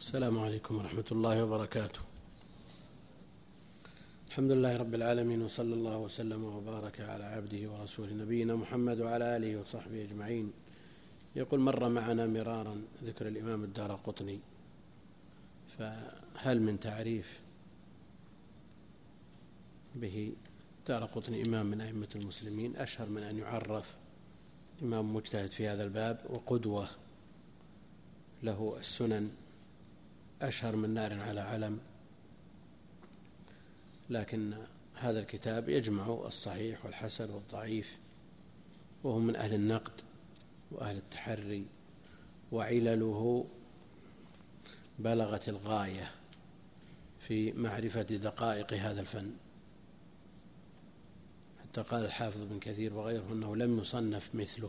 السلام عليكم ورحمة الله وبركاته. الحمد لله رب العالمين، وصلى الله وسلم وبارك على عبده ورسوله نبينا محمد وعلى آله وصحبه أجمعين. يقول: مر معنا مرارا ذكر الإمام الدارقطني، فهل من تعريف به؟ الدارقطني إمام من أئمة المسلمين، أشهر من أن يعرف إمام مجتهد في هذا الباب، وقدوة له السنن، أشهر من نار على علم. لكن هذا الكتاب يجمع الصحيح والحسن والضعيف، وهو من أهل النقد وأهل التحري، وعلله بلغت الغاية في معرفة دقائق هذا الفن، حتى قال الحافظ بن كثير وغيره أنه لم يصنف مثله،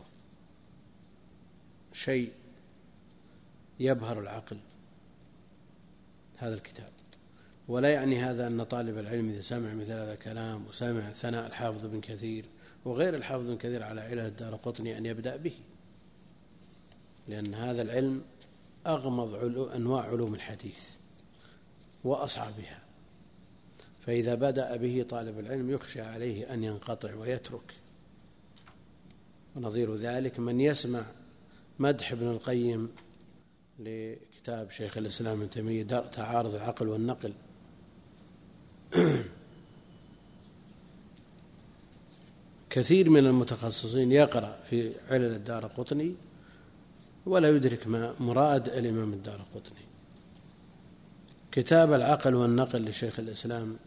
شيء يبهر العقل هذا الكتاب. ولا يعني هذا أن طالب العلم إذا سمع مثل هذا الكلام وسمع ثناء الحافظ بن كثير وغير الحافظ بن كثير على علل الدارقطني أن يبدأ به، لأن هذا العلم أغمض أنواع علوم الحديث وأصعبها، فإذا بدأ به طالب العلم يخشى عليه أن ينقطع ويترك. ونظير ذلك من يسمع مدح ابن القيم لكتاب شيخ الإسلام ابن تيمية تعارض العقل والنقل، كثير من المتخصصين يقرأ في علل الدارقطني ولا يدرك ما مراد الإمام الدارقطني. كتاب العقل والنقل لشيخ الإسلام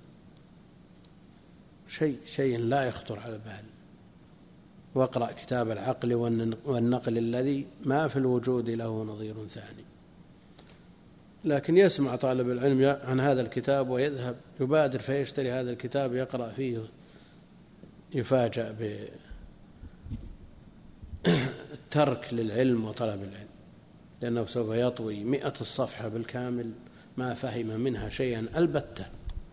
شيء لا يخطر على البال، واقرأ كتاب العقل والنقل الذي ما في الوجود له نظير ثاني. لكن يسمع طالب العلم عن هذا الكتاب ويذهب يبادر فيشتري هذا الكتاب يقرأ فيه، يفاجأ بالترك للعلم وطلب العلم، لأنه سوف يطوي 100 الصفحة بالكامل ما فهم منها شيئا البتة.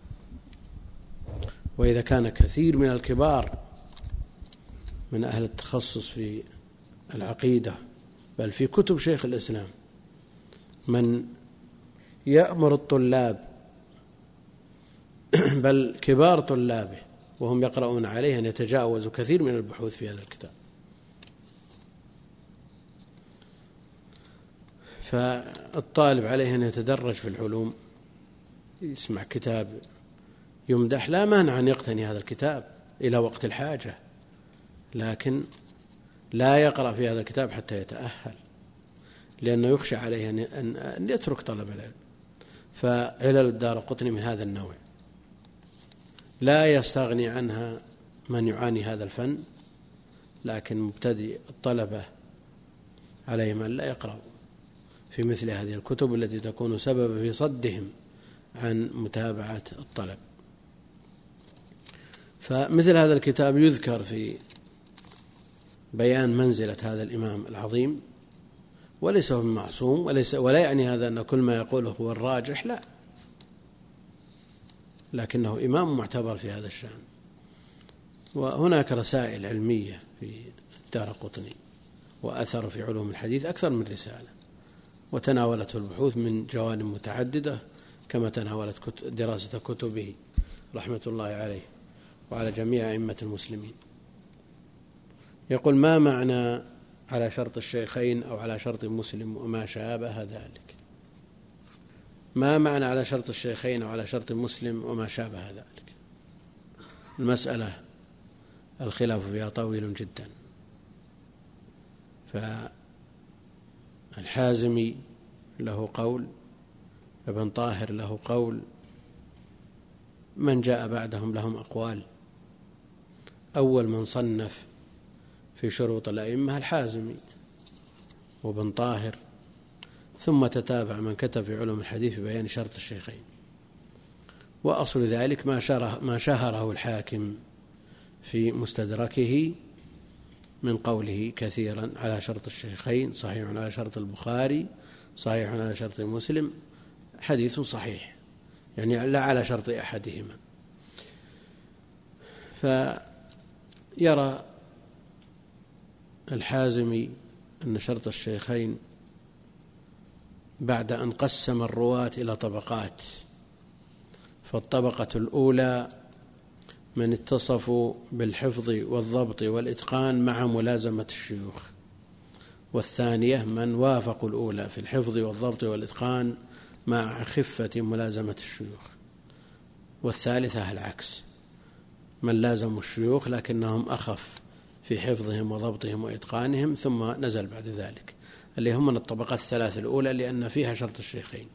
وإذا كان كثير من الكبار من أهل التخصص في العقيدة بل في كتب شيخ الإسلام من يأمر الطلاب بل كبار طلابه وهم يقرؤون عليه أن يتجاوزوا كثير من البحوث في هذا الكتاب، فالطالب عليه أن يتدرج في العلوم، يسمع كتاب يمدح لا مانع أن يقتني هذا الكتاب إلى وقت الحاجة، لكن لا يقرأ في هذا الكتاب حتى يتأهل، لأنه يخشى عليه أن يترك طلب العلم. فعلل الدارقطني من هذا النوع لا يستغني عنها من يعاني هذا الفن، لكن مبتدئ الطلبة عليهم أن لا يقرأوا في مثل هذه الكتب التي تكون سببا في صدهم عن متابعة الطلب. فمثل هذا الكتاب يذكر في بيان منزلة هذا الإمام العظيم، وليس هو معصوم، ولا يعني هذا أن كل ما يقوله هو الراجح، لا، لكنه إمام معتبر في هذا الشأن. وهناك رسائل علمية في الدارقطني وأثر في علوم الحديث أكثر من رسالة، وتناولته البحوث من جوانب متعددة كما تناولت دراسة كتبه رحمة الله عليه وعلى جميع أئمة المسلمين. يقول: ما معنى على شرط الشيخين أو على شرط مسلم وما شابه ذلك؟ ما معنى على شرط الشيخين أو على شرط مسلم وما شابه ذلك؟ المسألة الخلاف فيها طويل جدا، فالحازمي له قول، ابن طاهر له قول، من جاء بعدهم لهم أقوال. أول من صنف في شروط الأئمة الحازمي وابن طاهر، ثم تتابع من كتب في علوم الحديث في بيان شرط الشيخين. وأصل ذلك ما شهره الحاكم في مستدركه من قوله كثيرا على شرط الشيخين، صحيح على شرط البخاري، صحيح على شرط مسلم، حديث صحيح، يعني لا على شرط أحدهما. فيرى الحازمي أن شرط الشيخين بعد أن قسم الرواة إلى طبقات. فالطبقة الأولى من اتصفوا بالحفظ والضبط والإتقان مع ملازمة الشيوخ، والثانية من وافقوا الأولى في الحفظ والضبط والإتقان مع خفة ملازمة الشيوخ، والثالثة العكس، من لازموا الشيوخ لكنهم أخف في حفظهم وضبطهم وإتقانهم، ثم نزل بعد ذلك، اللي هم من الطبقات الثلاث الأولى لأن فيها شرط الشيخين.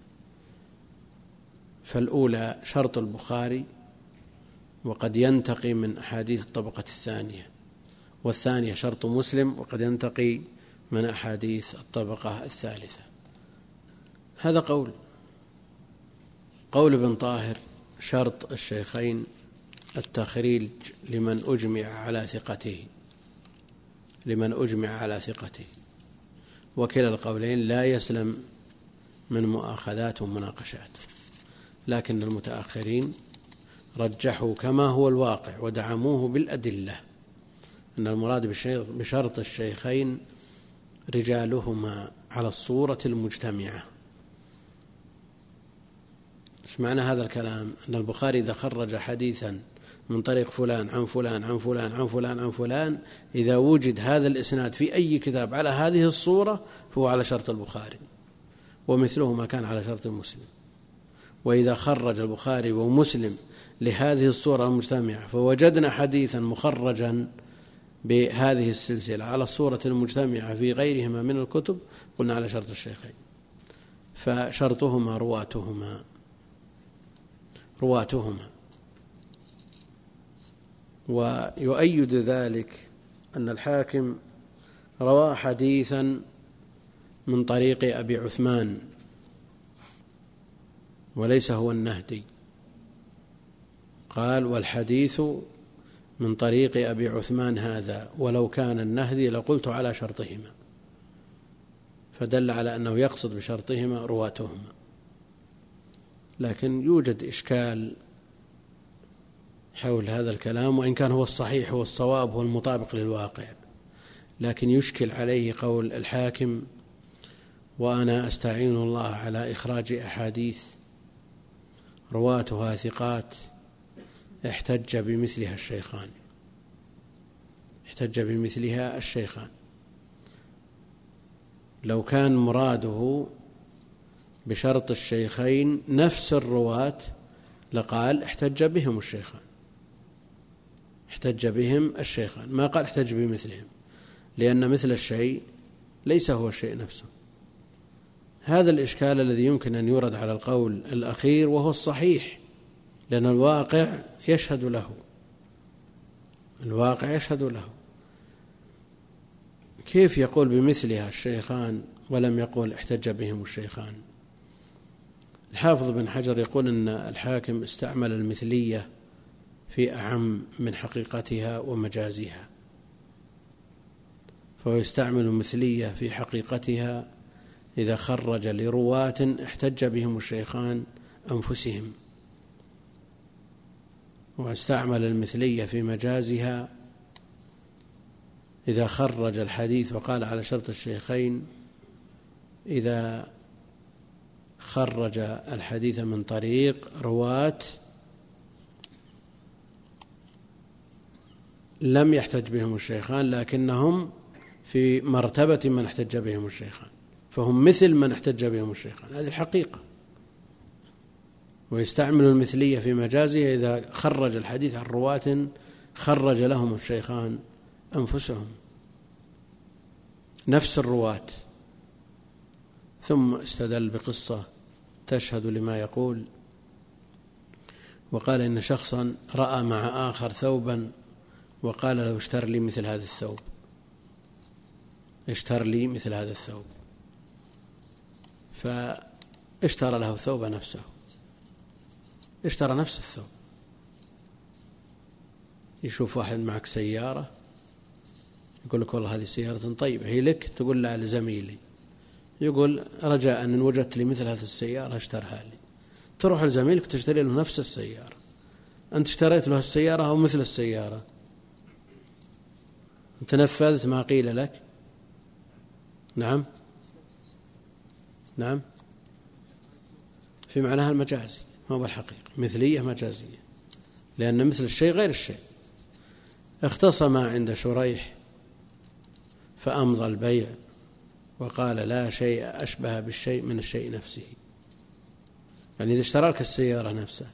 فالأولى شرط البخاري وقد ينتقي من أحاديث الطبقة الثانية، والثانية شرط مسلم وقد ينتقي من أحاديث الطبقة الثالثة. هذا قول ابن طاهر: شرط الشيخين التخريج لمن أجمع على ثقته، وكلا القولين لا يسلم من مؤاخذات ومناقشات، لكن المتأخرين رجحوا كما هو الواقع ودعموه بالأدلة أن المراد بشرط الشيخين رجالهما على الصورة المجتمعة. إيش معنى هذا الكلام؟ أن البخاري إذا خرج حديثا من طريق فلان عن فلان عن فلان عن فلان عن فلان، إذا وجد هذا الإسناد في أي كتاب على هذه الصورة فهو على شرط البخاري، ومثله ما كان على شرط مسلم. وإذا خرج البخاري ومسلم لهذه الصورة المجتمعة فوجدنا حديثا مخرجا بهذه السلسلة على الصورة المجتمعة في غيرهما من الكتب، قلنا على شرط الشيخين. فشرطهما رواتهما. ويؤيد ذلك أن الحاكم روى حديثا من طريق أبي عثمان وليس هو النهدي، قال: والحديث من طريق أبي عثمان هذا ولو كان النهدي لقلت على شرطهما، فدل على أنه يقصد بشرطهما رواتهما. لكن يوجد إشكال حول هذا الكلام، وإن كان هو الصحيح والصواب هو المطابق للواقع، لكن يشكل عليه قول الحاكم: وأنا أستعين الله على إخراج أحاديث رواتها ثقات احتج بمثلها الشيخان. لو كان مراده بشرط الشيخين نفس الرواة لقال احتج بهم الشيخان، ما قال احتج بمثلهم، لأن مثل الشيء ليس هو الشيء نفسه. هذا الإشكال الذي يمكن أن يورد على القول الأخير، وهو الصحيح، لأن الواقع يشهد له. كيف يقول بمثلها الشيخان ولم يقول احتج بهم الشيخان؟ الحافظ بن حجر يقول أن الحاكم استعمل المثلية في أعم من حقيقتها ومجازها، فهو يستعمل المثلية في حقيقتها إذا خرج لرواة احتج بهم الشيخان أنفسهم، واستعمل المثلية في مجازها إذا خرج الحديث وقال على شرط الشيخين إذا خرج الحديث من طريق رواة لم يحتج بهم الشيخان لكنهم في مرتبة من احتج بهم الشيخان، فهم مثل من احتج بهم الشيخان، هذه الحقيقة. ويستعمل المثلية في مجازه إذا خرج الحديث عن رواة خرج لهم الشيخان أنفسهم، نفس الرواة. ثم استدل بقصة تشهد لما يقول، وقال إن شخصا رأى مع آخر ثوبا وقال له اشتر لي مثل هذا الثوب، فاشترى له الثوب نفسه، اشترى نفس الثوب. يشوف واحد معك سيارة يقول لك والله هذه سيارة طيبة هي لك، تقول لا لزميلي، يقول رجاء أن وجدت لي مثل هذه السيارة اشترها لي، تروح لزميلك تشتري له نفس السيارة، أنت اشتريت له السيارة أو مثل السيارة، أنت نفذت ما قيل لك. نعم في معناها المجازي ما هو الحقيقي، مثلية مجازية، لأن مثل الشيء غير الشيء. اختصم عند شريح فأمضى البيع وقال لا شيء أشبه بالشيء من الشيء نفسه، يعني إذا اشترى لك السيارة نفسها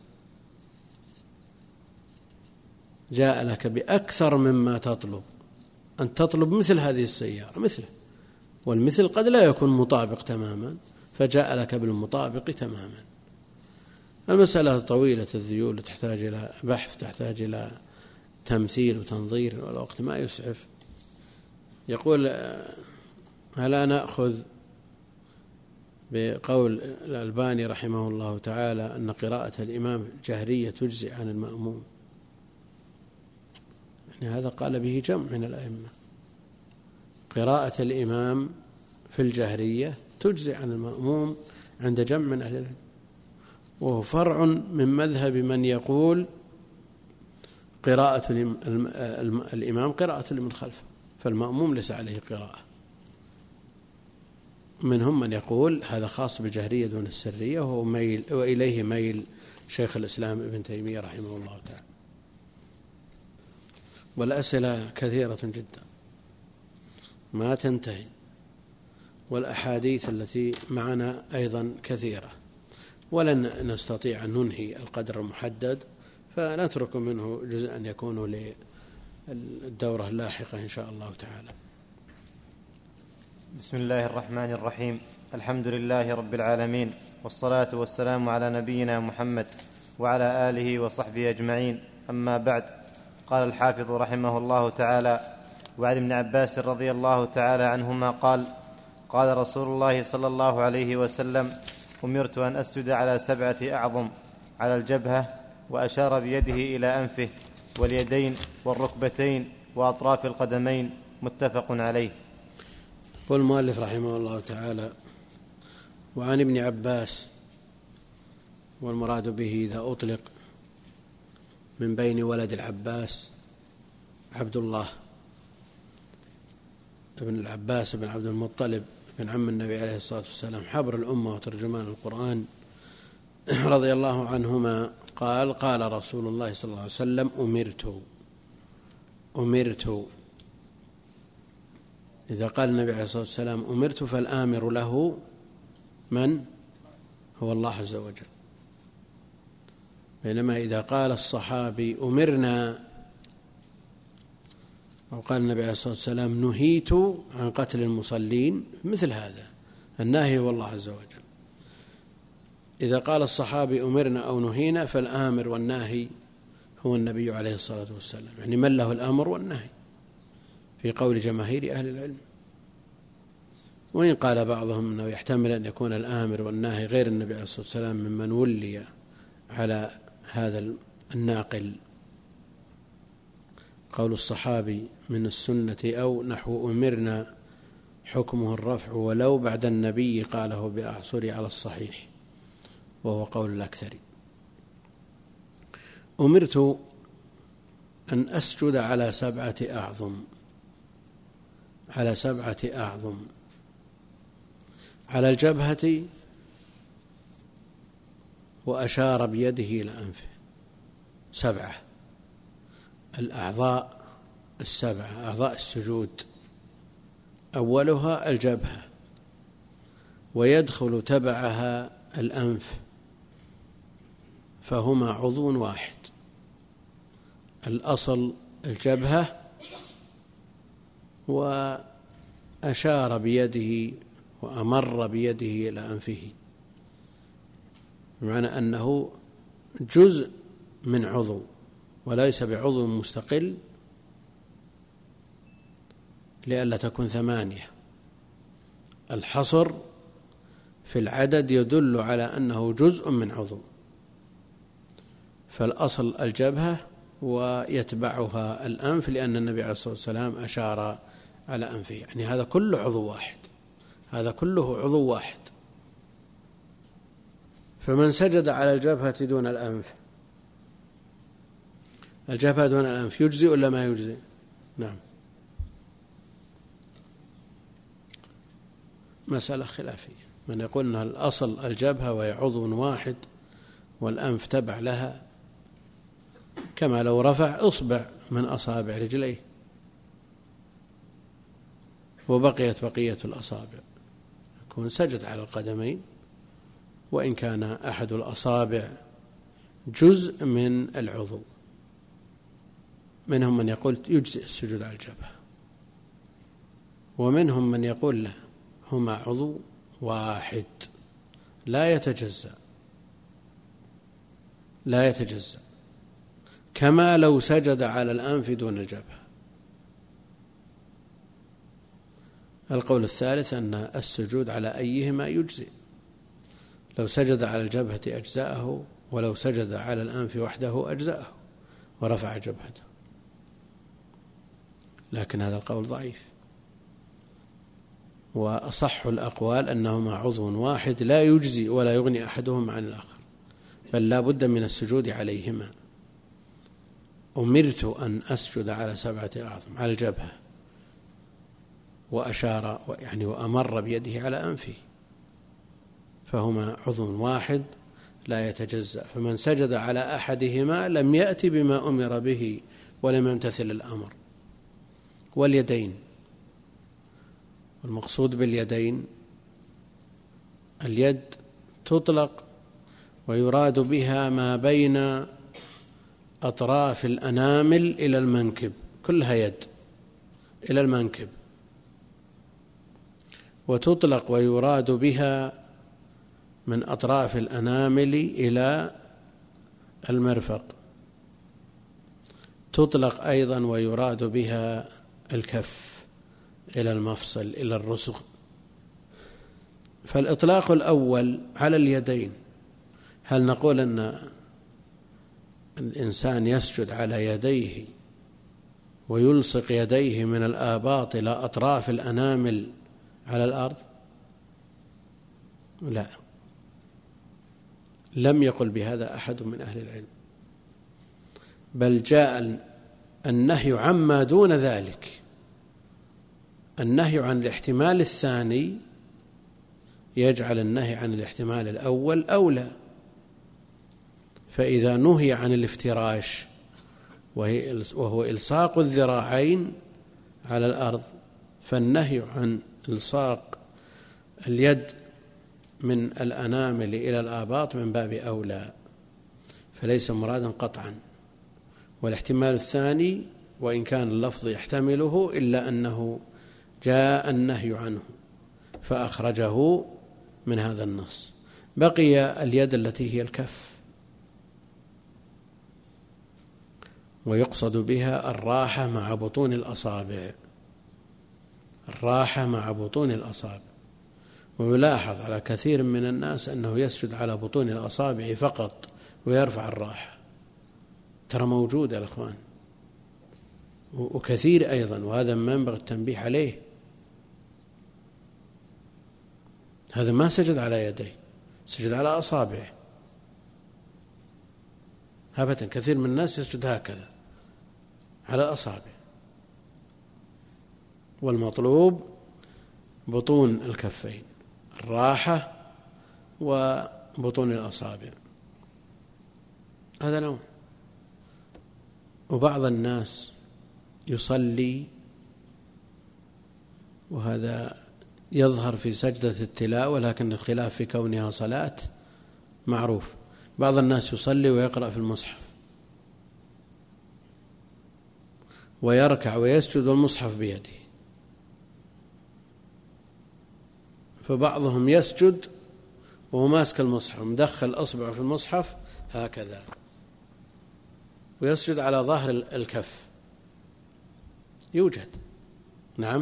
جاء لك بأكثر مما تطلب، أن تطلب مثل هذه السيارة مثله، والمثل قد لا يكون مطابق تماما، فجاء لك بالمطابق تماما. المسألة طويلة الذيول، تحتاج إلى بحث، تحتاج إلى تمثيل وتنظير، والوقت ما يسعف. يقول هل نأخذ بقول الألباني رحمه الله تعالى أن قراءة الإمام جهرية تجزئ عن المأموم؟ يعني هذا قال به جمع من الأئمة، قراءة الإمام في الجهرية تجزئ عن المأموم عند جمع من أهل العلم، وهو فرع من مذهب من يقول قراءة الإمام قراءة لمن خلفه، فالمأموم ليس عليه قراءة. منهم من يقول هذا خاص بالجهرية دون السرية، وإليه ميل شيخ الإسلام ابن تيمية رحمه الله تعالى. والأسئلة كثيرة جدا ما تنتهي، والأحاديث التي معنا أيضا كثيرة، ولن نستطيع أن ننهي القدر المحدد، فنترك منه جزءا يكون للدورة اللاحقة إن شاء الله تعالى. بسم الله الرحمن الرحيم. الحمد لله رب العالمين، والصلاة والسلام على نبينا محمد وعلى آله وصحبه أجمعين، أما بعد. قال الحافظ رحمه الله تعالى: وعن ابن عباس رضي الله تعالى عنهما قال: قال رسول الله صلى الله عليه وسلم: أمرت أن أسجد على 7 أعظم، على الجبهة، وأشار بيده إلى أنفه واليدين والركبتين وأطراف القدمين، متفق عليه. قال المؤلف رحمه الله تعالى: وعن ابن عباس، والمراد به إذا أطلق من بين ولد العباس عبد الله ابن العباس بن عبد المطلب بن عم النبي عليه الصلاة والسلام، حبر الأمة وترجمان القرآن، رضي الله عنهما، قال: قال رسول الله صلى الله عليه وسلم: أمرت. إذا قال النبي عليه الصلاة والسلام أمرت فالآمر له من؟ هو الله عز وجل. بينما إذا قال الصحابي أمرنا، أو قال النبي عليه الصلاة والسلام نهيت عن قتل المصلين، مثل هذا الناهي هو الله عز وجل. إذا قال الصحابي أمرنا أو نهينا، فالآمر والناهي هو النبي عليه الصلاة والسلام، يعني من له الأمر والنهي في قول جماهير أهل العلم. وإن قال بعضهم أنه يحتمل أن يكون الآمر والناهي غير النبي عليه الصلاة والسلام ممن ولي على هذا الناقل، قول الصحابي من السنة أو نحو أمرنا حكمه الرفع ولو بعد النبي قاله بأعصر على الصحيح، وهو قول الأكثر. أمرت أن أسجد على 7 أعظم، على 7 أعظم، على الجبهة، وأشار بيده إلى أنفه. 7 الأعضاء 7 أعضاء السجود، أولها الجبهة، ويدخل تبعها الأنف، فهما عضو واحد. الأصل الجبهة، وأشار بيده وأمر بيده إلى أنفه، بمعنى أنه جزء من عضو وليس بعضو مستقل، لئلا تكون 8. الحصر في العدد يدل على أنه جزء من عضو، فالأصل الجبهة ويتبعها الأنف، لأن النبي عليه الصلاة والسلام أشار على أنفه، يعني هذا كله عضو واحد، هذا كله عضو واحد. فمن سجد على الجبهة دون الأنف، الجبهة دون الأنف يجزئ ولا ما يجزئ؟ نعم، مسألة خلافية، من يقول أن الأصل الجبهة وهي عضو واحد والأنف تبع لها، كما لو رفع إصبع من أصابع رجليه وبقيت بقية الأصابع، يكون سجد على القدمين وإن كان أحد الأصابع جزء من العضو. منهم من يقول يجزئ السجود على الجبهة، ومنهم من يقول له هما عضو واحد لا يتجزأ كما لو سجد على الأنف دون الجبهة. القول الثالث أن السجود على أيهما يجزئ، لو سجد على الجبهة أجزأه، ولو سجد على الأنف وحده أجزأه ورفع جبهته، لكن هذا القول ضعيف، وأصح الأقوال أنهما عضو واحد لا يجزي ولا يغني أحدهما عن الآخر، بل لا بد من السجود عليهما. أمرت أن أسجد على 7 أعظم، على الجبهة، وأشار يعني وأمر بيده على أنفه، فهما عضو واحد لا يتجزأ، فمن سجد على أحدهما لم يأتي بما أمر به ولم يمتثل الأمر. واليدين، المقصود باليدين اليد تطلق ويراد بها ما بين أطراف الأنامل إلى المنكب، كلها يد إلى المنكب، وتطلق ويراد بها من أطراف الأنامل إلى المرفق، تطلق أيضا ويراد بها الكف إلى المفصل إلى الرسغ. فالإطلاق الأول على اليدين، هل نقول أن الإنسان يسجد على يديه ويلصق يديه من الآباط إلى أطراف الأنامل على الأرض؟ لا، لم يقل بهذا أحد من أهل العلم، بل جاء النهي عما دون ذلك. النهي عن الاحتمال الثاني يجعل النهي عن الاحتمال الأول أولى، فإذا نهي عن الافتراش وهو إلصاق الذراعين على الأرض، فالنهي عن إلصاق اليد من الأنامل إلى الآباط من باب أولى، فليس مرادا قطعا. والاحتمال الثاني وإن كان اللفظ يحتمله إلا أنه جاء النهي عنه فأخرجه من هذا النص. بقي اليد التي هي الكف، ويقصد بها الراحة مع بطون الأصابع، الراحة مع بطون الأصابع. ويلاحظ على كثير من الناس أنه يسجد على بطون الأصابع فقط ويرفع الراحة، ترى موجود يا الأخوان، وكثير أيضا، وهذا ما ينبغي التنبيه عليه. هذا ما سجد على يديه، سجد على أصابعه أبدا. كثير من الناس يسجد هكذا على أصابعه، والمطلوب بطون الكفين، الراحة وبطون الأصابع، هذا نوع. وبعض الناس يصلي، وهذا يظهر في سجدة التلاوة، لكن الخلاف في كونها صلاة معروف. بعض الناس يصلي ويقرأ في المصحف ويركع ويسجد والمصحف بيده، فبعضهم يسجد وهو ماسك المصحف مدخل أصبعه في المصحف هكذا، ويسجد على ظهر الكف، يوجد، نعم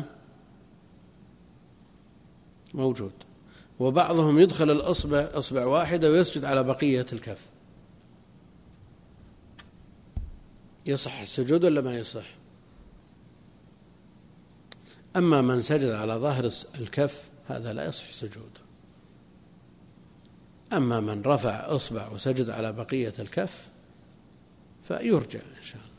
موجود. وبعضهم يدخل الأصبع أصبع واحدة ويسجد على بقية الكف. يصح السجود ولا ما يصح؟ أما من سجد على ظهر الكف هذا لا يصح سجوده. أما من رفع أصبع وسجد على بقية الكف فيرجع إن شاء الله،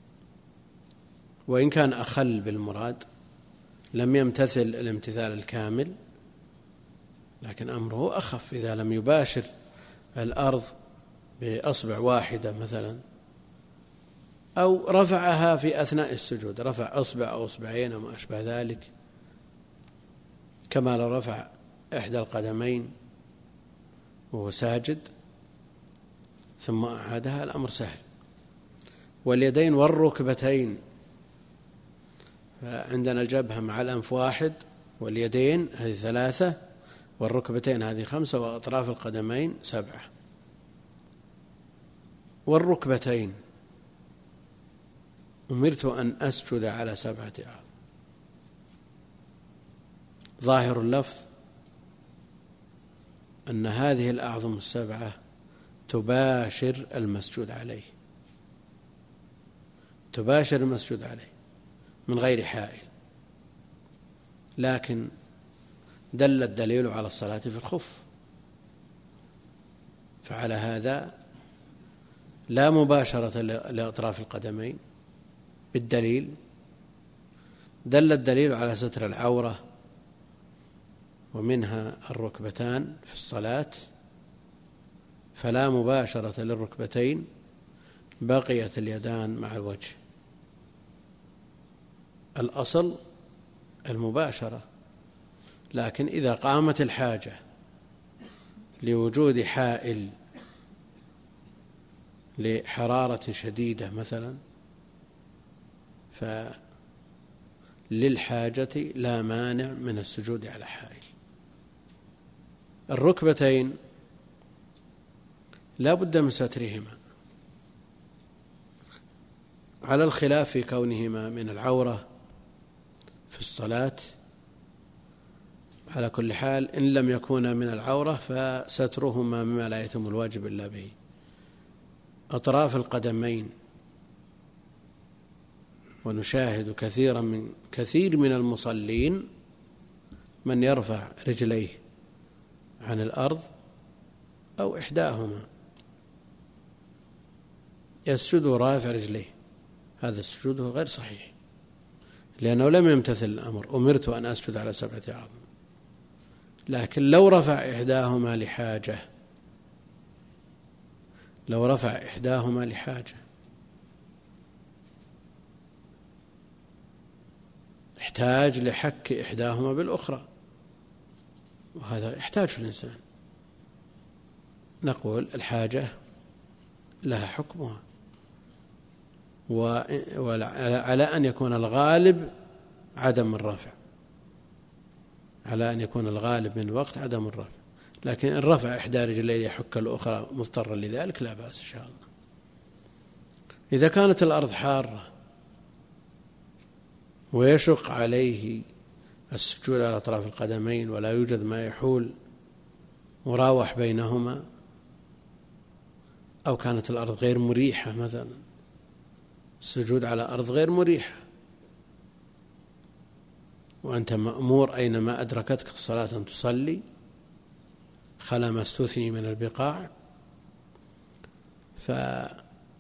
وإن كان أخل بالمراد لم يمتثل الامتثال الكامل، لكن أمره أخف إذا لم يباشر الأرض بأصبع واحدة مثلا، أو رفعها في أثناء السجود، رفع أصبع أو أصبعين أو ما أشبه ذلك، كما لو رفع إحدى القدمين وهو ساجد ثم أعادها، الأمر سهل. واليدين والركبتين، فعندنا الجبهة مع الأنف واحد، واليدين هذه 3، والركبتين هذه 5، وأطراف القدمين 7. والركبتين أمرت أن أسجد على 7 أعظم. ظاهر اللفظ أن هذه الأعظم 7 تباشر المسجود عليه، تباشر المسجود عليه من غير حائل، لكن دل الدليل على الصلاة في الخف، فعلى هذا لا مباشرة لأطراف القدمين بالدليل. دل الدليل على ستر العورة ومنها الركبتان في الصلاة، فلا مباشرة للركبتين، بقيت اليدان مع الوجه. الأصل المباشرة، لكن إذا قامت الحاجة لوجود حائل لحرارة شديدة مثلا، فللحاجة لا مانع من السجود على حائل. الركبتين لا بد من سترهما، على الخلاف في كونهما من العورة في الصلاة. على كل حال إن لم يكونا من العورة فسترهما مما لا يتم الواجب إلا به. أطراف القدمين، ونشاهد كثير من المصلين من يرفع رجليه عن الأرض أو إحداهما، يسجد رافع رجليه، هذا السجود غير صحيح، لأنه لم يمتثل الأمر، أمرت أن أسجد على 7 أعظم. لكن لو رفع إحداهما لحاجة، لو رفع إحداهما لحاجة احتاج لحك إحداهما بالأخرى، وهذا يحتاج الإنسان، نقول الحاجة لها حكمها، وعلى أن يكون الغالب عدم الرفع، على أن يكون الغالب من الوقت عدم الرفع. لكن إن رفع إحدى رجليه يحك الأخرى مضطرا لذلك لا بأس إن شاء الله. إذا كانت الأرض حارة ويشق عليه السجود على أطراف القدمين ولا يوجد ما يحول مراوح بينهما، أو كانت الأرض غير مريحة مثلا، السجود على أرض غير مريحة، وأنت مأمور أينما أدركتك الصلاة أن تصلي خلا ما استثني من البقاع، فما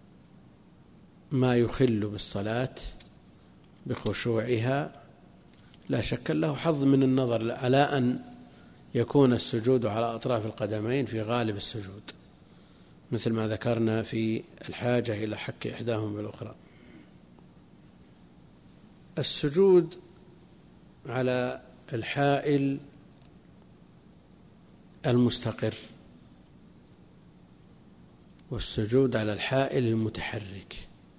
يخل بالصلاة بخشوعها لا شك له حظ من النظر على أن يكون السجود على أطراف القدمين في غالب السجود، مثل ما ذكرنا في الحاجة إلى حك إحداهم بالأخرى. السجود على الحائل المستقر، والسجود على الحائل المتحرك.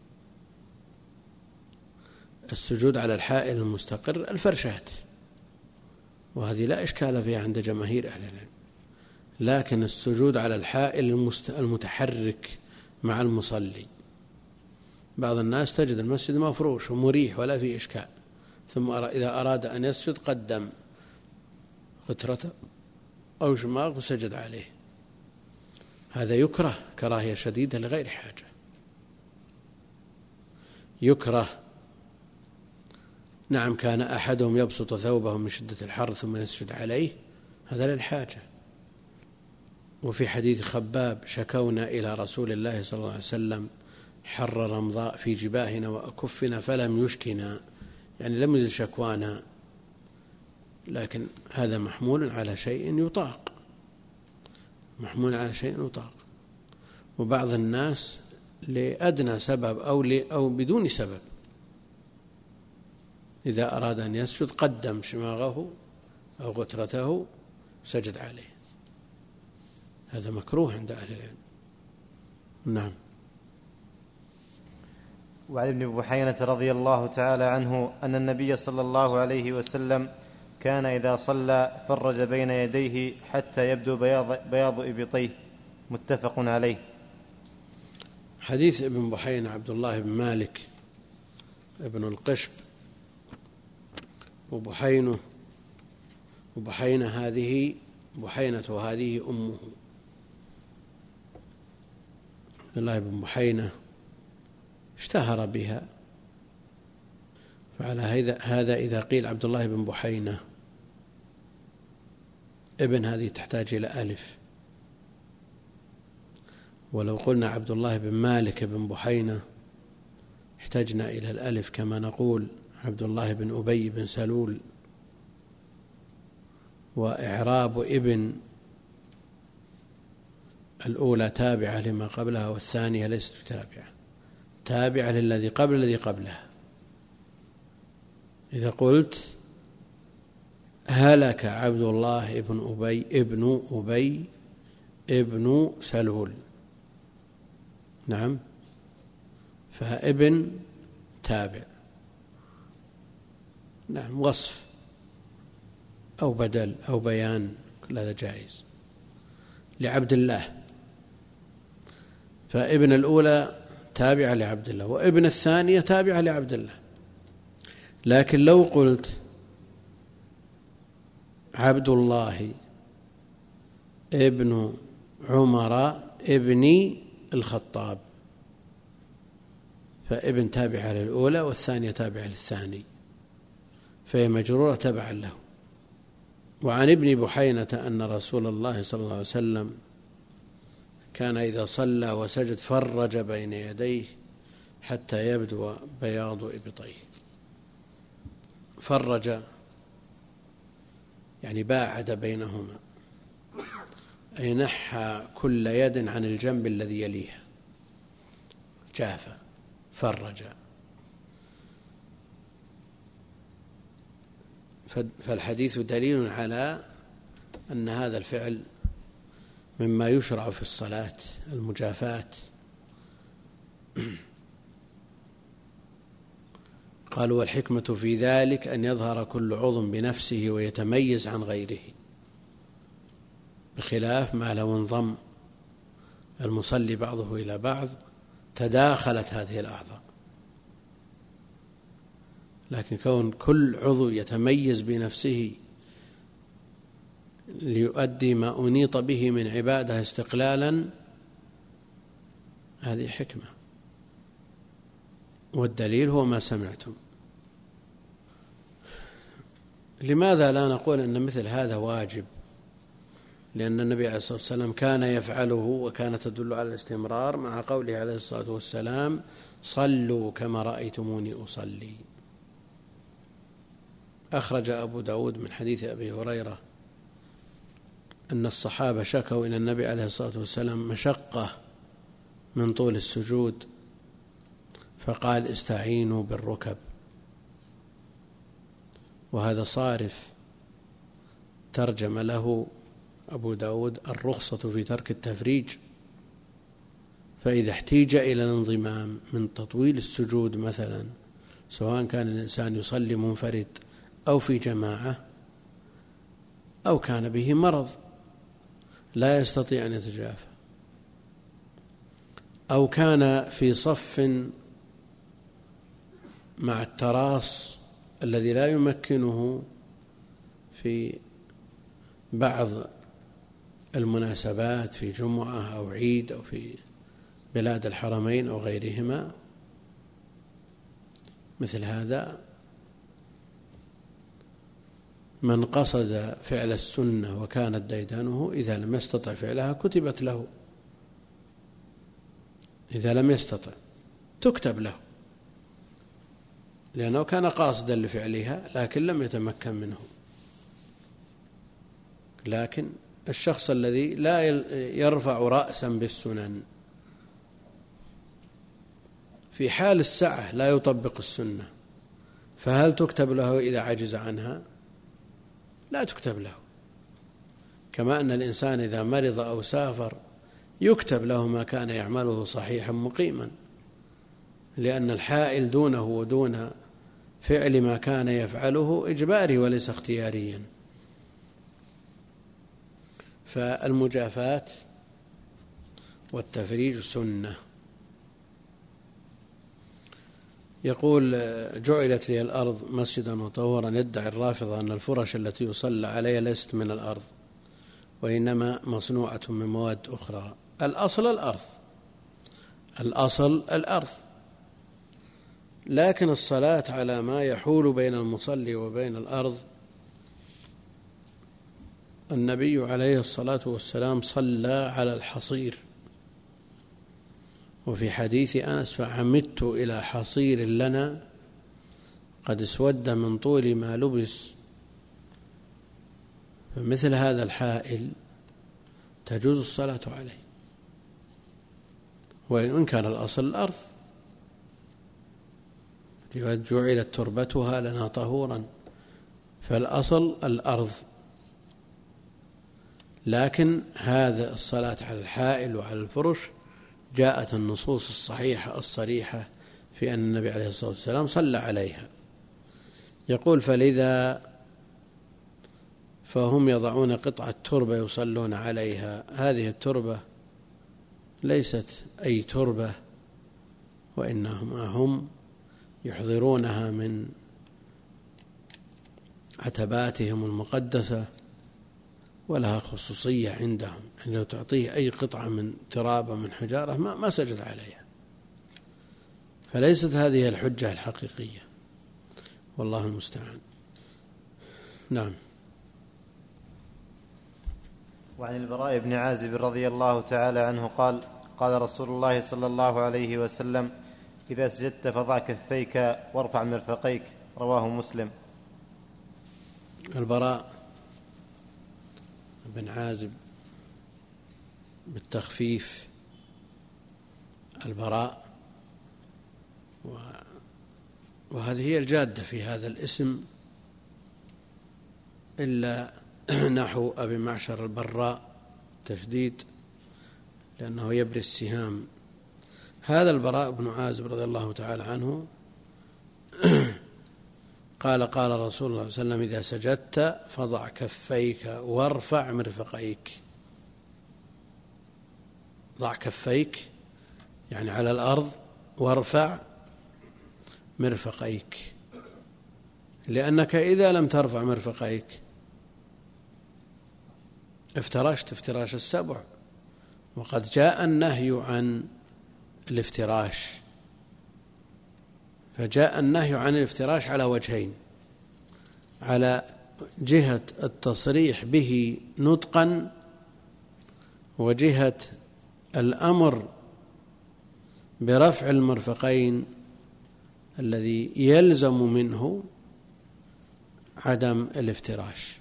السجود على الحائل المستقر الفرشات، وهذه لا إشكال فيها عند جماهير أهل العلم، لكن السجود على الحائل المتحرك مع المصلي، بعض الناس تجد المسجد مفروش ومريح ولا في إشكال، ثم إذا أراد أن يسجد قدم غترة أو شماغ وسجد عليه، هذا يكره كراهية شديدة لغير حاجة، يكره. نعم، كان أحدهم يبسط ثوبه من شدة الحر ثم يسجد عليه، هذا للحاجة. وفي حديث خباب: شكونا إلى رسول الله صلى الله عليه وسلم حر رمضاء في جباهنا وأكفنا فلم يشكنا، يعني لم يزل شكوانا لكن هذا محمول على شيء يطاق، محمول على شيء يطاق. وبعض الناس لأدنى سبب أو بدون سبب إذا أراد أن يسجد قدم شماغه أو غترته سجد عليه، هذا مكروه عند أهل العلم. نعم. وعن ابن بحينة رضي الله تعالى عنه أن النبي صلى الله عليه وسلم كان إذا صلى فرج بين يديه حتى يبدو بياض إبطيه، متفق عليه. حديث ابن بحينة عبد الله بن مالك ابن القشب، وبحينة هذه أمه. عبد الله بن بحينة اشتهر بها، فعلى هذا إذا قيل عبد الله بن بحينة ابن هذه تحتاج إلى ألف، ولو قلنا عبد الله بن مالك بن بحينة احتجنا إلى الألف، كما نقول عبد الله بن أبي بن سلول. وإعراب ابن الأولى تابعة لما قبلها، والثانية ليست تابعة للذي قبل الذي قبلها. إذا قلت هلك عبد الله ابن أبي ابن سلول، نعم، فابن تابع، نعم، وصف أو بدل أو بيان، كل هذا جائز لعبد الله. فابن الأولى تابعة لعبد الله، وابن الثانية تابعة لعبد الله. لكن لو قلت عبد الله ابن عمر ابن الخطاب، فابن تابعة للأولى والثانية تابعة للثاني، فهي مجرورة تبعا له. وعن ابن بحينة أن رسول الله صلى الله عليه وسلم كان إذا صلى وسجد فرج بين يديه حتى يبدو بياض إبطيه. فرج يعني باعد بينهما، أي نحى كل يد عن الجنب الذي يليها، جاف، فرج. فالحديث دليل على أن هذا الفعل مما يشرع في الصلاة، المجافاة. قالوا والحكمة في ذلك أن يظهر كل عضو بنفسه ويتميز عن غيره، بخلاف ما لو انضم المصلي بعضه إلى بعض تداخلت هذه الأعضاء. لكن كون كل عضو يتميز بنفسه ليؤدي ما أنيط به من عبادة استقلالا، هذه حكمة، والدليل هو ما سمعتم. لماذا لا نقول أن مثل هذا واجب؟ لأن النبي عليه الصلاة والسلام كان يفعله، وكانت تدل على الاستمرار، مع قوله عليه الصلاة والسلام صلوا كما رأيتموني أصلي. أخرج أبو داود من حديث أبي هريرة أن الصحابة شكوا إلى النبي عليه الصلاة والسلام مشقة من طول السجود، فقال استعينوا بالركب. وهذا صارف ترجم له أبو داود الرخصة في ترك التفريج. فإذا احتيج إلى الانضمام من تطويل السجود مثلا، سواء كان الإنسان يصلي منفرد أو في جماعة، أو كان به مرض لا يستطيع أن يتجافى، أو كان في صف مع التراص الذي لا يمكنه في بعض المناسبات في جمعة أو عيد أو في بلاد الحرمين أو غيرهما، مثل هذا من قصد فعل السنة وكانت ديدانه إذا لم يستطع فعلها كتبت له، إذا لم يستطع تكتب له، لأنه كان قاصدا لفعلها لكن لم يتمكن منه. لكن الشخص الذي لا يرفع رأسا بالسنن في حال السعة لا يطبق السنة، فهل تكتب له إذا عجز عنها؟ لا تكتب له. كما أن الإنسان إذا مرض أو سافر يكتب له ما كان يعمله صحيحا مقيما، لأن الحائل دونه ودون فعل ما كان يفعله إجباري وليس اختياريا. فالمجافاة والتفريج سنة. يقول: جعلت لي الأرض مسجدا وطهورا. يدعي الرافضة أن الفرش التي يصلى عليها ليست من الأرض وإنما مصنوعة من مواد أخرى. الأصل الأرض، لكن الصلاة على ما يحول بين المصلي وبين الأرض، النبي عليه الصلاة والسلام صلى على الحصير، وفي حديث أنس: فعمدت إلى حصير لنا قد اسود من طول ما لبس. فمثل هذا الحائل تجوز الصلاة عليه، وإن كان الأصل الأرض. جعلت تربتها لنا طهورا، فالأصل الأرض، لكن هذا الصلاة على الحائل وعلى الفرش جاءت النصوص الصحيحة الصريحة في أن النبي عليه الصلاة والسلام صلى عليها. يقول: فلذا فهم يضعون قطعة تربة يصلون عليها. هذه التربة ليست أي تربة، وإنما هم يحضرونها من عتباتهم المقدسة، ولها خصوصية عندهم، لو تعطيه أي قطعة من تراب من حجارة ما سجد عليها. فليست هذه الحجة الحقيقية، والله المستعان. نعم. وعن البراء بن عازب رضي الله تعالى عنه قال: قال رسول الله صلى الله عليه وسلم: إذا سجدت فضع كفيك وارفع مرفقيك. رواه مسلم. البراء بن عازب بالتخفيف، البراء، وهذه هي الجادة في هذا الاسم، إلا نحو أبي معشر البراء تشديد، لأنه يبري السهام. هذا البراء بن عازب رضي الله تعالى عنه قال: قال رسول الله صلى الله عليه وسلم: إذا سجدت فضع كفيك وارفع مرفقيك. ضع كفيك يعني على الأرض، وارفع مرفقيك، لأنك إذا لم ترفع مرفقيك افترشت افتراش السبع، وقد جاء النهي عن الافتراش. فجاء النهي عن الافتراش على وجهين: على جهة التصريح به نطقا، وجهة الأمر برفع المرفقين الذي يلزم منه عدم الافتراش.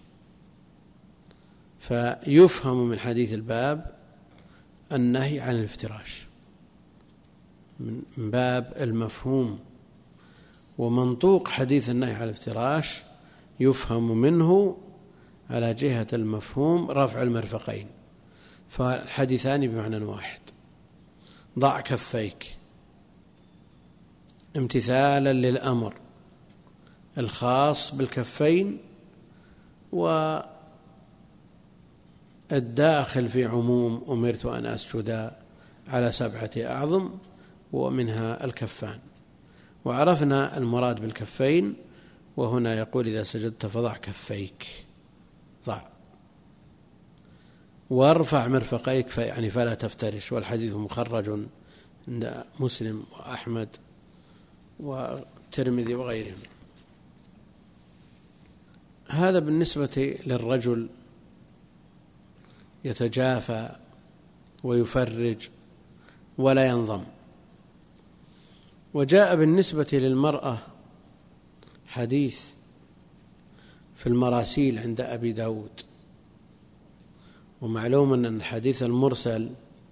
فيفهم من حديث الباب النهي عن الافتراش من باب المفهوم، ومنطوق حديث النهي عن الافتراش يفهم منه على جهة المفهوم رفع المرفقين، فالحديثان بمعنى واحد. ضع كفيك امتثالا للأمر الخاص بالكفين، والداخل في عموم أمرت أن أسجد على 7 أعظم ومنها الكفان. وعرفنا المراد بالكفين، وهنا يقول: إذا سجدت فضع كفيك، ضع، وارفع مرفقيك، يعني فلا تفترش. والحديث مخرج عند مسلم وأحمد والترمذي وغيرهم. هذا بالنسبة للرجل يتجافى ويفرج ولا ينظم. وجاء بالنسبة للمرأة حديث في المراسيل عند أبي داود ومعلوم أن الحديث المرسل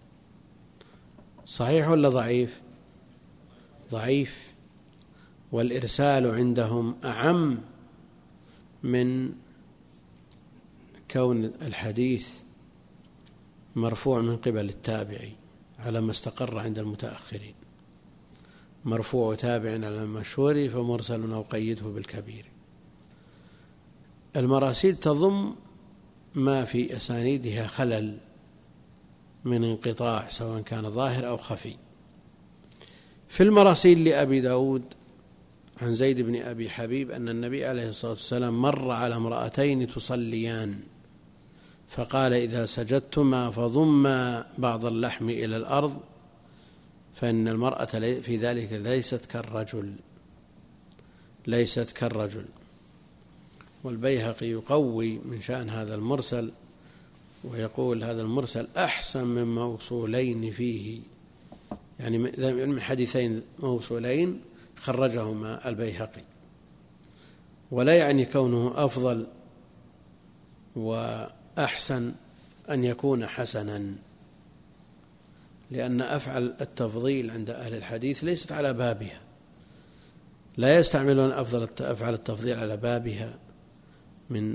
صحيح ولا ضعيف؟ ضعيف، والإرسال عندهم أعم من كون الحديث مرفوع من قبل التابعي على ما استقر عند المتأخرين. مرفوع تابع على المشهور فمرسل أو قيده بالكبير. المراسيل تضم ما في أسانيدها خلل من انقطاع سواء كان ظاهر أو خفي. في المراسيل لأبي داود عن زيد بن أبي حبيب أن النبي عليه الصلاة والسلام مر على امرأتين تصليان فقال: إذا سجدتما فضما بعض اللحم إلى الأرض فإن المرأة في ذلك ليست كالرجل. والبيهقي يقوي من شأن هذا المرسل ويقول: هذا المرسل أحسن من موصولين فيه، يعني من حديثين موصولين خرجهما البيهقي، ولا يعني كونه أفضل وأحسن أن يكون حسنا، لأن أفعل التفضيل عند أهل الحديث ليست على بابها، لا يستعملون أفعل التفضيل على بابها من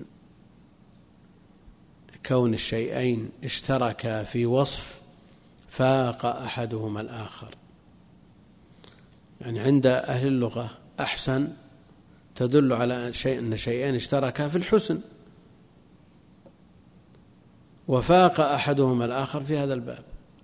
كون الشيئين اشتركا في وصف فاق أحدهما الآخر. يعني عند أهل اللغة أحسن تدل على أن شيئين اشتركا في الحسن، وفاق أحدهما الآخر في هذا الباب.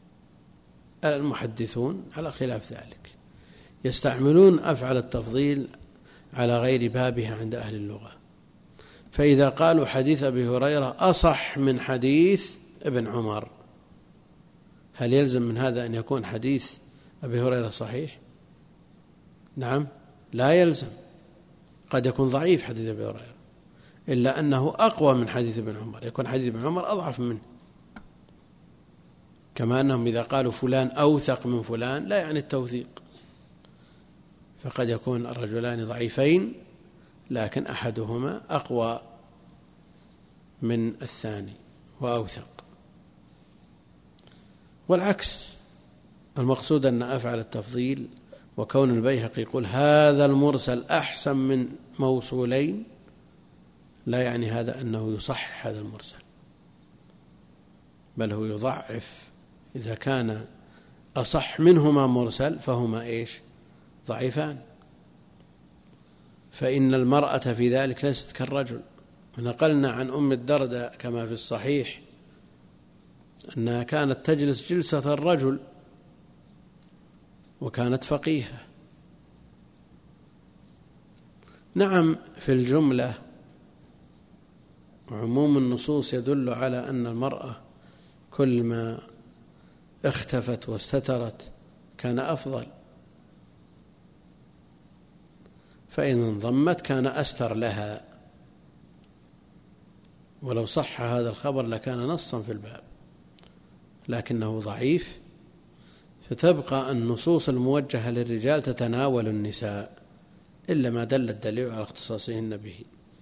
المحدثون على خلاف ذلك يستعملون أفعل التفضيل على غير بابها عند أهل اللغة. فإذا قالوا حديث أبي هريرة أصح من حديث ابن عمر، هل يلزم من هذا أن يكون حديث أبي هريرة صحيح؟ نعم، لا يلزم. قد يكون ضعيف حديث أبي هريرة، إلا أنه أقوى من حديث ابن عمر، يكون حديث ابن عمر أضعف منه. كما أنهم إذا قالوا فلان أوثق من فلان لا يعني التوثيق، فقد يكون الرجلان ضعيفين لكن أحدهما أقوى من الثاني وأوثق. والعكس، المقصود أن أفعل التفضيل وكون البيهقي يقول هذا المرسل أحسن من موصولين لا يعني هذا أنه يصحح هذا المرسل، بل هو يضعف. إذا كان أصح منهما مرسل فهما إيش؟ ضعيفان. فإن المرأة في ذلك ليست كالرجل. ونقلنا عن أم الدرداء كما في الصحيح أنها كانت تجلس جلسة الرجل وكانت فقيهة. نعم، في الجملة عموم النصوص يدل على أن المرأة كل ما اختفت واستترت كان أفضل، فإن انضمت كان أستر لها. ولو صح هذا الخبر لكان نصا في الباب، لكنه ضعيف، فتبقى النصوص الموجهة للرجال تتناول النساء إلا ما دل الدليل على اختصاصهن به.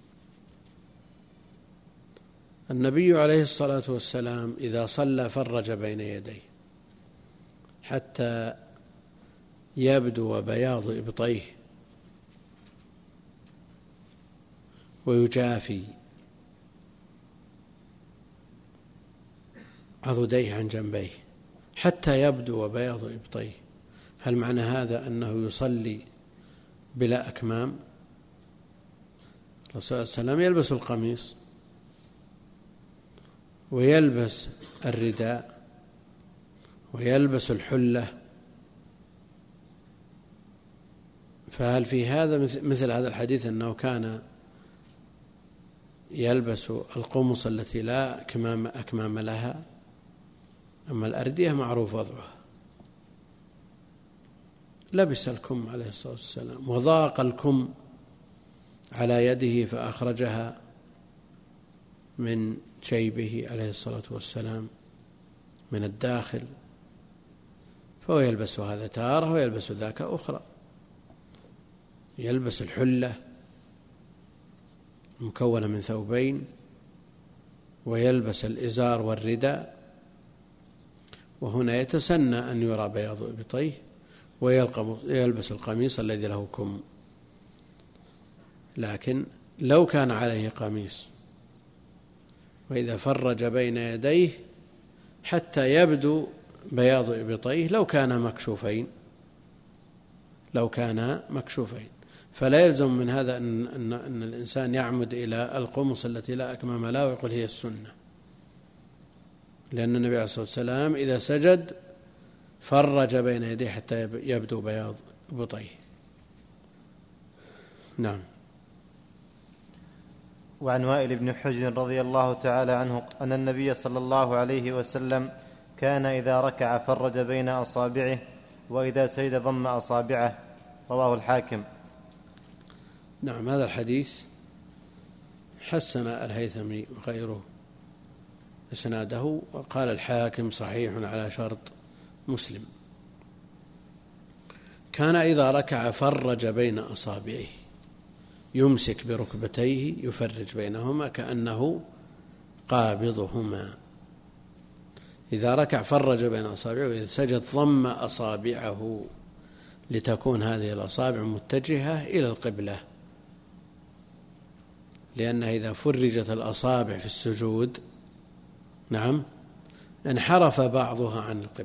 النبي عليه الصلاة والسلام إذا صلى فرج بين يديه حتى يبدو بياض إبطيه ويجافي عضديه عن جنبيه حتى يبدو بياض إبطيه. هل معنى هذا أنه يصلي بلا أكمام؟ الرسول صلى الله عليه وسلم يلبس القميص ويلبس الرداء ويلبس الحلة، فهل في هذا مثل هذا الحديث أنه كان يلبس القمص التي لا أكمام لها؟ أما الأردية معروف وضعها. لبس الكم عليه الصلاة والسلام وضاق الكم على يده فأخرجها من جيبه عليه الصلاة والسلام من الداخل، فهو يلبس هذا تارة ويلبس ذاك أخرى. يلبس الحلة مكونة من ثوبين ويلبس الإزار والرداء، وهنا يتسنى أن يرى بياض إبطيه، ويلبس القميص الذي له كم. لكن لو كان عليه قميص وإذا فرج بين يديه حتى يبدو بياض إبطيه لو كان مكشوفين فلا يلزم من هذا أن الإنسان يعمد إلى القمص التي لا أكمام لها ويقول هي السنة، لأن النبي عليه الصلاة والسلام إذا سجد فرج بين يديه حتى يبدو بياض إبطيه. نعم. وعن وائل بن حجر رضي الله تعالى عنه أن النبي صلى الله عليه وسلم كان إذا ركع فرج بين أصابعه، وإذا سجد ضم أصابعه. رواه الحاكم. نعم، هذا الحديث حسن الهيثمي وغيره إسناده، وقال الحاكم صحيح على شرط مسلم. كان إذا ركع فرج بين أصابعه، يمسك بركبتيه يفرج بينهما كأنه قابضهما. إذا ركع فرج بين أصابعه، وإذا سجد ضم أصابعه لتكون هذه الأصابع متجهة إلى القبلة، لأنها إذا فرجت الأصابع في السجود نعم انحرف بعضها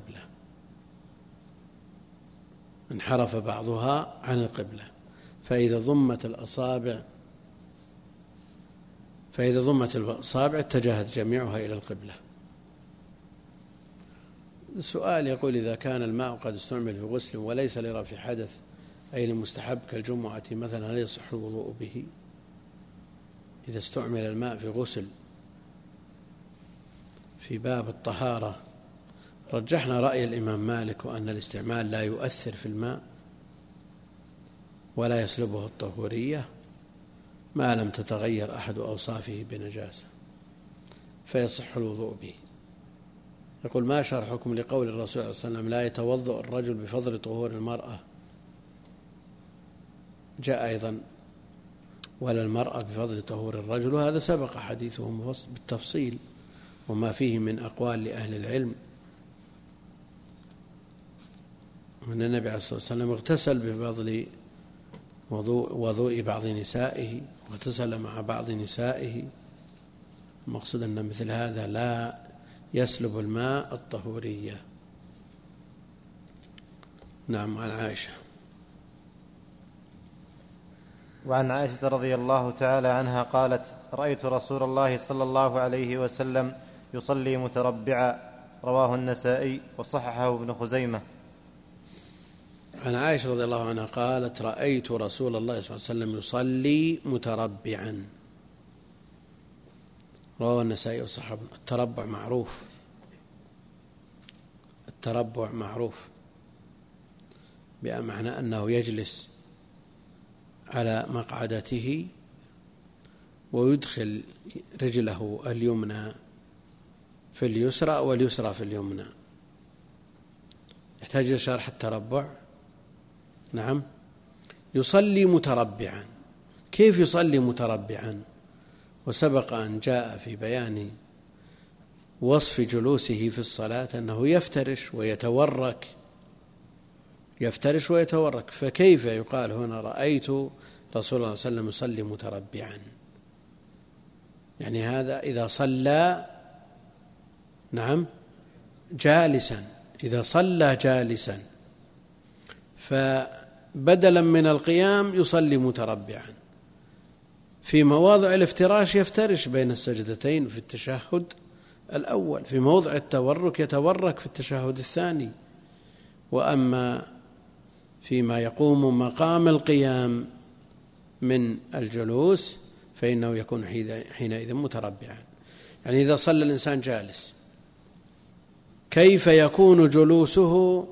عن القبلة، فإذا ضمت الأصابع اتجهت جميعها إلى القبلة. السؤال يقول: إذا كان الماء قد استعمل في غسل وليس لرفع حدث أي لمستحب كالجمعة مثلا، هل يصح الوضوء به؟ إذا استعمل الماء في غسل في باب الطهارة رجحنا رأي الإمام مالك، وأن الاستعمال لا يؤثر في الماء ولا يسلبه الطهورية ما لم تتغير أحد أوصافه بنجاسة، فيصح الوضوء به. يقول: ما شرحكم لقول الرسول صلى الله عليه وسلم لا يتوضأ الرجل بفضل طهور المرأة؟ جاء أيضا: ولا المرأة بفضل طهور الرجل، وهذا سبق حديثه بالتفصيل وما فيه من أقوال لأهل العلم، وأن النبي عليه الصلاة والسلام اغتسل بفضل وضوء بعض نسائه، واغتسل مع بعض نسائه. المقصود أن مثل هذا لا يسلب الماء الطهورية. نعم. عن عائشة. وعن عائشة رضي الله تعالى عنها قالت: رأيت رسول الله صلى الله عليه وسلم يصلي متربعا. رواه النسائي وصححه ابن خزيمة. عن عائشة رضي الله عنها قالت: رأيت رسول الله صلى الله عليه وسلم يصلي متربعا. رواه النسائي وصححه. التربع معروف بمعنى أنه يجلس على مقعدته ويدخل رجله اليمنى في اليسرى واليسرى في اليمنى. يحتاج شرح التربع. نعم. يصلي متربعا. كيف يصلي متربعا؟ وسبق أن جاء في بيان وصف جلوسه في الصلاة أنه يفترش ويتورك، فكيف يقال هنا رأيت رسول الله صلى الله عليه وسلم يصلي متربعا؟ يعني هذا إذا صلى نعم جالسا، إذا صلى جالسا فبدلا من القيام يصلي متربعا. في مواضع الافتراش يفترش بين السجدتين في التشهد الأول، في موضع التورك يتورك في التشهد الثاني. وأما فيما يقوم مقام القيام من الجلوس فإنه يكون حينئذ متربعا. يعني إذا صلى الإنسان جالس كيف يكون جلوسه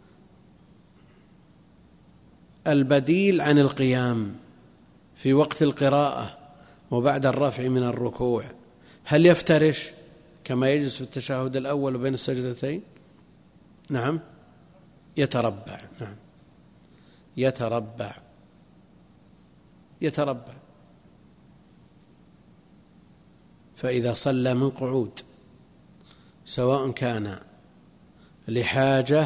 البديل عن القيام في وقت القراءة وبعد الرفع من الركوع؟ هل يفترش كما يجلس في التشهد الأول بين السجدتين؟ نعم. يتربع. نعم. يتربع. فإذا صلى من قعود سواء كان لحاجة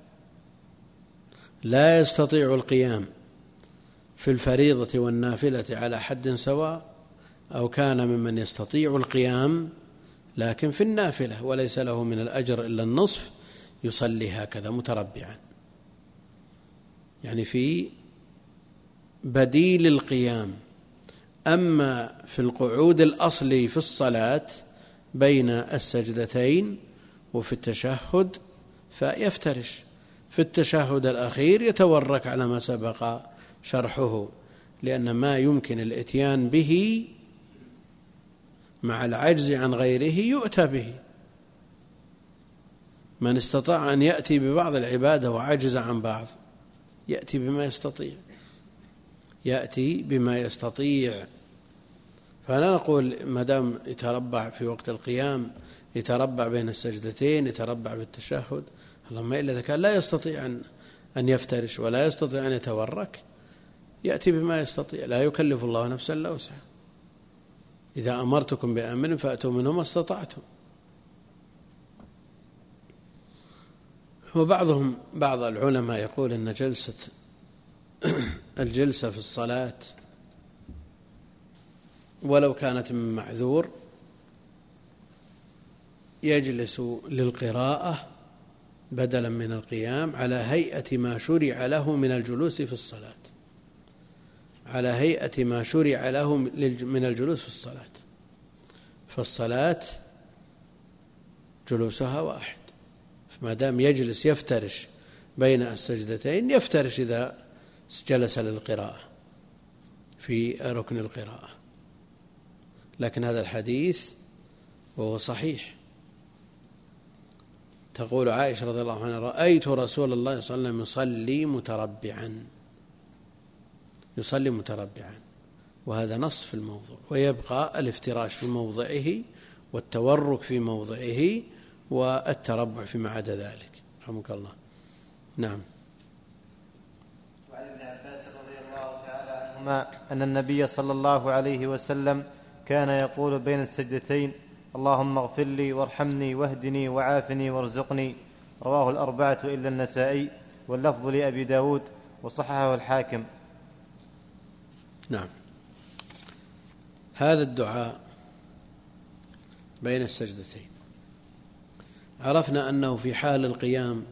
لا يستطيع القيام في الفريضة والنافلة على حد سواء، أو كان ممن يستطيع القيام لكن في النافلة وليس له من الأجر إلا النصف، يصلي هكذا متربعا، يعني في بديل القيام. أما في القعود الأصلي في الصلاة بين السجدتين وفي التشهد فيفترش، في التشهد الأخير يتورك على ما سبق شرحه، لأن ما يمكن الإتيان به مع العجز عن غيره يؤتى به. من استطاع أن يأتي ببعض العبادة وعجز عن بعض يأتي بما يستطيع، فلا نقول ما دام يتربع في وقت القيام، يتربع بين السجدتين، يتربع في التشهد، اللهم إلا إذا كان لا يستطيع أن يفترش ولا يستطيع أن يتورك يأتي بما يستطيع، لا يكلف الله نفسا إلا وسعها. إذا أمرتكم بأمر فأتوا منه ما استطعتم. بعض العلماء يقول أن الجلسة في الصلاة ولو كانت من معذور يجلس للقراءة بدلا من القيام على هيئة ما شرع له من الجلوس في الصلاة، على هيئة ما شرع له من الجلوس في الصلاة، فالصلاة جلوسها واحد، فما دام يجلس يفترش بين السجدتين يفترش إذا جلس للقراءة في ركن القراءة. لكن هذا الحديث وهو صحيح، تقول عائشة رضي الله عنها: رأيت رسول الله صلى الله عليه وسلم يصلي متربعا، وهذا نص في الموضوع، ويبقى الافتراش في موضعه والتورك في موضعه والتربع فيما عدا ذلك. رحمك الله. نعم. وعن ابن عباس رضي الله تعالى عنهما أن النبي صلى الله عليه وسلم كان يقول بين السجدتين: اللهم اغفر لي وارحمني واهدني وعافني وارزقني. رواه الأربعة إلا النسائي، واللفظ لأبي داود وصححه الحاكم. نعم. هذا الدعاء بين السجدتين عرفنا أنه في حال القيام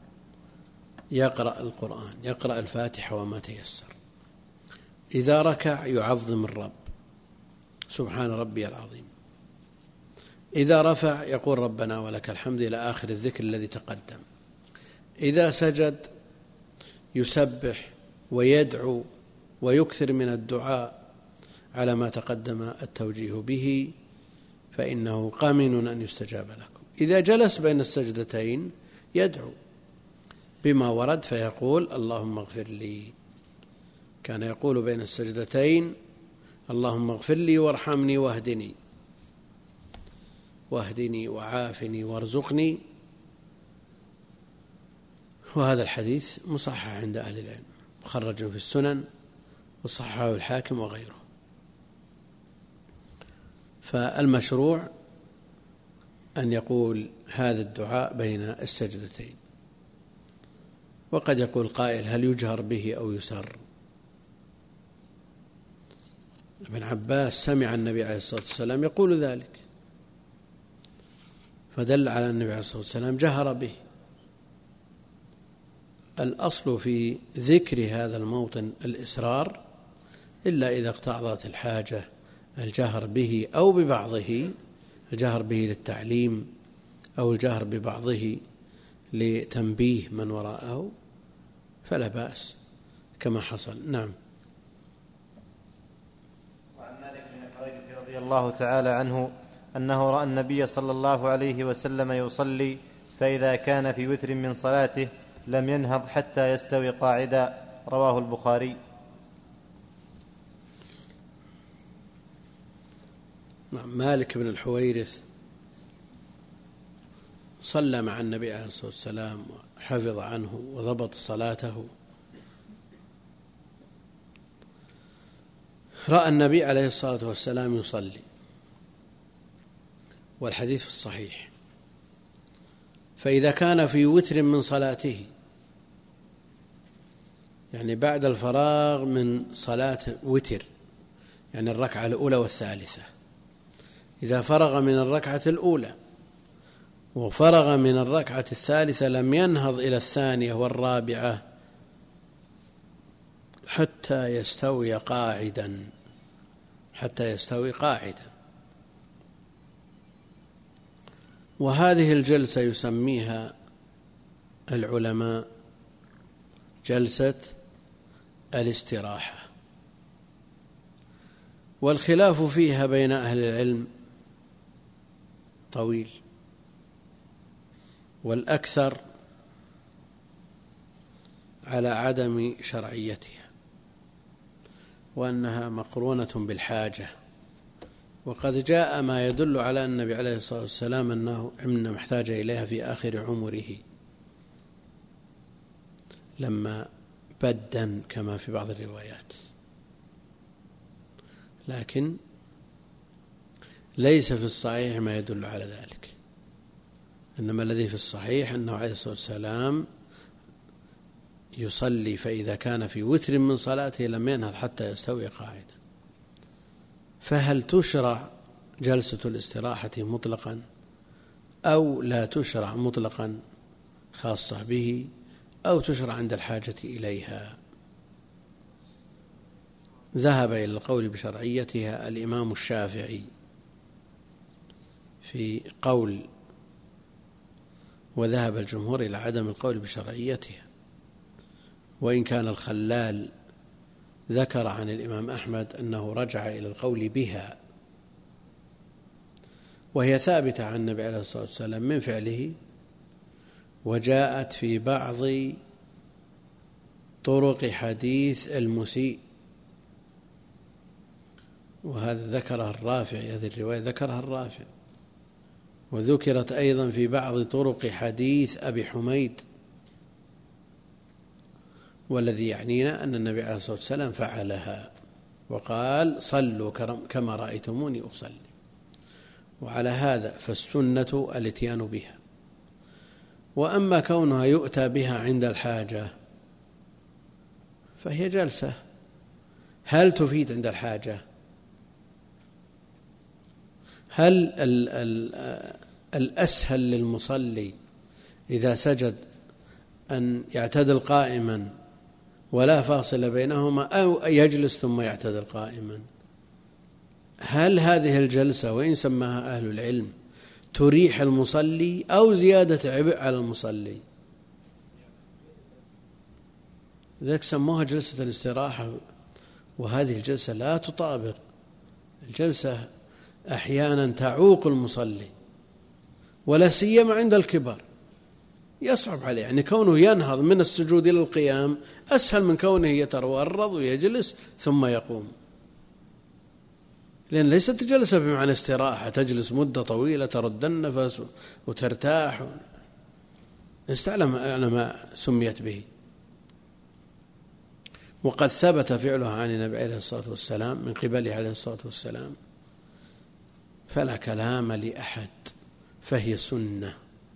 يقرأ القرآن، يقرأ الفاتحة وما تيسر. إذا ركع يعظم الرب، سبحان ربي العظيم. إذا رفع يقول ربنا ولك الحمد إلى آخر الذكر الذي تقدم. إذا سجد يسبح ويدعو ويكثر من الدعاء على ما تقدم التوجيه به، فإنه قامن أن يستجاب لكم. إذا جلس بين السجدتين يدعو بما ورد فيقول: اللهم اغفر لي. كان يقول بين السجدتين: اللهم اغفر لي وارحمني واهدني وعافني وارزقني. وهذا الحديث مصحح عند أهل العلم، مخرج في السنن وصححه الحاكم وغيره. فالمشروع أن يقول هذا الدعاء بين السجدتين. وقد يقول قائل: هل يجهر به أو يسر؟ ابن عباس سمع النبي عليه الصلاة والسلام يقول ذلك، فدل على النبي عليه الصلاة والسلام جهر به. الأصل في ذكر هذا الموطن الإسرار، إلا إذا اقتضت الحاجة الجهر به أو ببعضه، الجهر به للتعليم أو الجهر ببعضه لتنبيه من وراءه، فلا بأس كما حصل. نعم. وعن مالك بن الحويرث رضي الله تعالى عنه أنه رأى النبي صلى الله عليه وسلم يصلي، فإذا كان في وتر من صلاته لم ينهض حتى يستوي قاعدا. رواه البخاري. مالك بن الحويرث صلى مع النبي عليه الصلاة والسلام وحفظ عنه وضبط صلاته. رأى النبي عليه الصلاة والسلام يصلي، والحديث الصحيح. فإذا كان في وتر من صلاته، يعني بعد الفراغ من صلاة وتر، يعني الركعة الأولى والثالثة، إذا فرغ من الركعة الأولى وفرغ من الركعة الثالثة لم ينهض إلى الثانية والرابعة حتى يستوي قاعدا، وهذه الجلسة يسميها العلماء جلسة الاستراحة، والخلاف فيها بين أهل العلم طويل، والأكثر على عدم شرعيتها، وأنها مقرونة بالحاجة. وقد جاء ما يدل على أن النبي عليه الصلاة والسلام أنه محتاج إليها في آخر عمره لما بدن كما في بعض الروايات، لكن ليس في الصحيح ما يدل على ذلك، إنما الذي في الصحيح أنه عليه الصلاة والسلام يصلي، فإذا كان في وتر من صلاته لم ينهض حتى يستوي قاعدا. فهل تشرع جلسة الاستراحة مطلقا أو لا تشرع مطلقا خاصة به، أو تشرع عند الحاجة إليها؟ ذهب إلى القول بشرعيتها الإمام الشافعي في قول، وذهب الجمهور إلى عدم القول بشرعيتها، وإن كان الخلال ذكر عن الإمام أحمد أنه رجع إلى القول بها، وهي ثابتة عن النبي عليه الصلاة والسلام من فعله، وجاءت في بعض طرق حديث المسيء، وهذا ذكرها الرافعي، هذه الرواية ذكرها الرافعي، وذكرت أيضا في بعض طرق حديث أبي حميد. والذي يعنينا أن النبي عليه الصلاة والسلام فعلها وقال صلوا كما رأيتموني أصلي، وعلى هذا فالسنة الاتيان بها. وأما كونها يؤتى بها عند الحاجة فهي جلسة، هل تفيد عند الحاجة؟ هل الأسهل للمصلي إذا سجد أن يعتدل قائما ولا فاصل بينهما، أو يجلس ثم يعتدل قائما؟ هل هذه الجلسة وإن سماها أهل العلم تريح المصلي أو زيادة عبء على المصلي؟ ذلك سموها جلسة الاستراحة، وهذه الجلسة لا تطابق الجلسة، أحيانا تعوق المصلي، ولا سيما عند الكبار يصعب عليه، يعني كونه ينهض من السجود إلى القيام أسهل من كونه يتورط ويجلس ثم يقوم، لأن ليست جلسة بمعنى استراحة تجلس مدة طويلة ترد النفس وترتاح، نستعلم أنا ما سميت به. وقد ثبت فعلها عن النبي عليه الصلاة والسلام من قبله عليه الصلاة والسلام، فلا كلام لأحد، فهي سنة،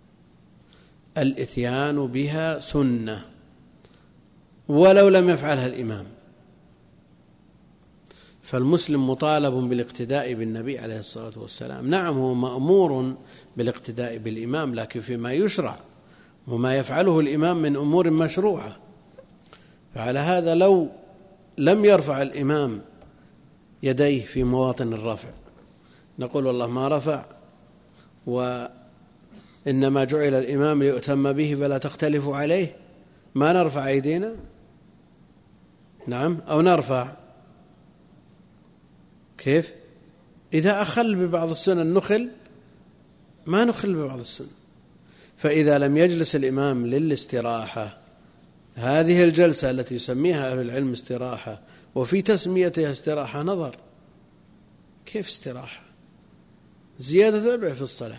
الإتيان بها سنة ولو لم يفعلها الإمام. فالمسلم مطالب بالاقتداء بالنبي عليه الصلاة والسلام، نعم هو مأمور بالاقتداء بالإمام، لكن فيما يشرع وما يفعله الإمام من أمور مشروعة. فعلى هذا لو لم يرفع الإمام يديه في مواطن الرفع نقول والله ما رفع، وإنما جعل الإمام ليؤتم به فلا تختلفوا عليه، ما نرفع أيدينا؟ نعم، أو نرفع؟ كيف؟ إذا أخل ببعض السنن نخل، ما نخل ببعض السنن. فإذا لم يجلس الإمام للاستراحة، هذه الجلسة التي يسميها أهل العلم استراحة وفي تسميتها استراحة نظر، كيف استراحة؟ زيادة عبء في الصلاة.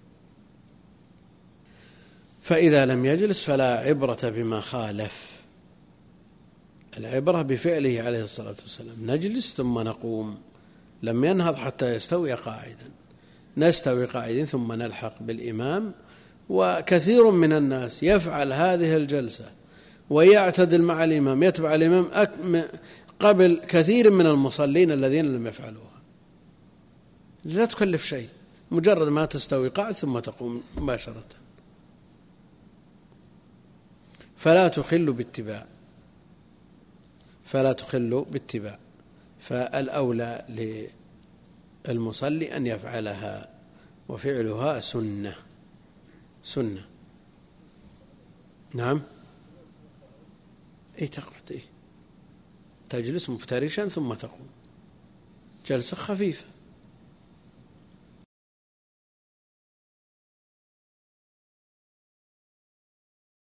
فإذا لم يجلس فلا عبرة بما خالف، العبرة بفعله عليه الصلاة والسلام، نجلس ثم نقوم، لم ينهض حتى يستوي قاعدا. نستوي قاعدين ثم نلحق بالإمام. وكثير من الناس يفعل هذه الجلسة ويعتدل مع الإمام، يتبع الإمام قبل كثير من المصلين الذين لم يفعلوها. لا تكلف شيء، مجرد ما تستوي قاعد ثم تقوم مباشرة. فلا تخل باتباع، فالأولى للمصلي أن يفعلها، وفعلها سنة. نعم. تقعد تجلس مفترشا ثم تقوم، جلسة خفيفة.